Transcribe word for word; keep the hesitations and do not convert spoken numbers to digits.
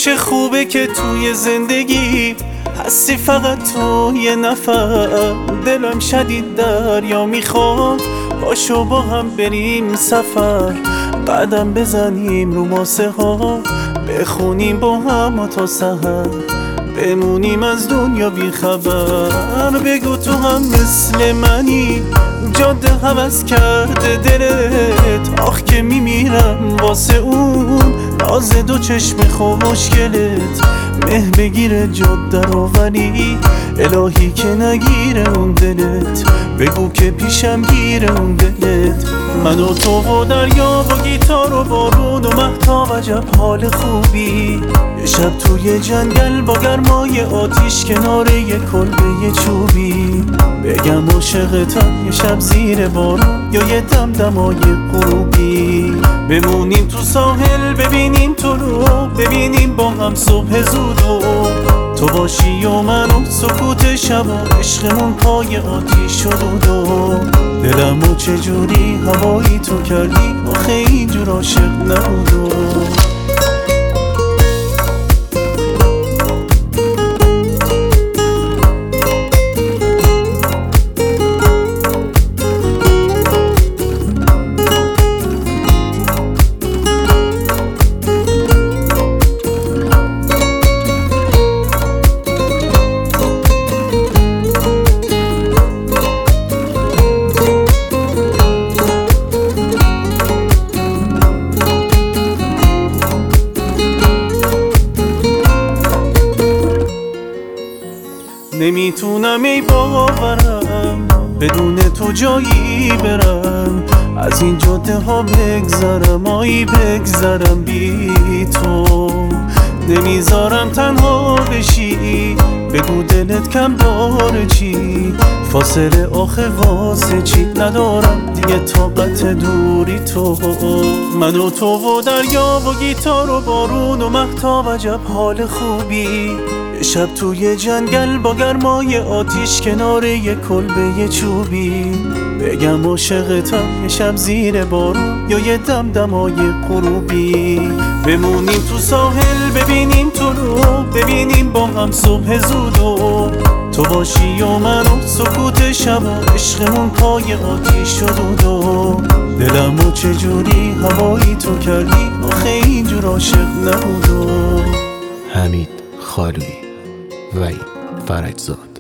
چه خوبه که توی زندگی هستی فقط تو یه نفر. دلم شدید دریا میخواد باشو با هم بریم سفر. قدم بزنیم رو ماسه ها بخونیم با هم تا سحر. بمونیم از دنیا بی خبر. بگو تو هم مثل منی جاده هوس کرده دلت. آخ که میمیرم واسه اون راز دو چشم خوشگلت. مه بگیره جاده رو ولی الهی که نگیره اون دلت. بگو که پیشم گیره اون دلت. من و تو و دریا و گیتار و بارون و مهتاب عجب حال خوبی. یه شب توی جنگل با گرمای آتیش کنار یه کلبه چوبی. بگم عاشقتم یه شب زیر بارون یا یه دمدمای غروبی. بمونیم تو ساحل ببینیم طلوع ببینیم با هم صبح زودو. تو باشی و من و سکوت شب و عشقمون پای آتیش شد و دلمو چجوری هوایی تو کردی. آخه اینجور عاشق نبودو. نمیتونم ای باورم بدون تو جایی برم. از این جاده ها بگذرم آی بگذرم بی تو. نمیذارم تنها بشی بگو دلت کم داره چی. فاصله آخه واسه چی ندارم دیگه طاقت دوری تو. من و تو و دریا و گیتار و بارون و مهتاب عجب حال خوبی. یه شب توی جنگل با گرمای آتیش کنار یه کلبه چوبی. بگم عاشقتم یه شب زیر بارون یا یه دمدمای غروبی. بمونیم تو ساحل ببینیم طلوع ببینیم با هم صبح زودو. تو باشی و من و سکوت شب و عشقمون پای آتیش شد و دلمو چجوری هوایی تو کردی. آخه اینجور عاشق نبودو. حمید خالویی، وحید فرجزاد.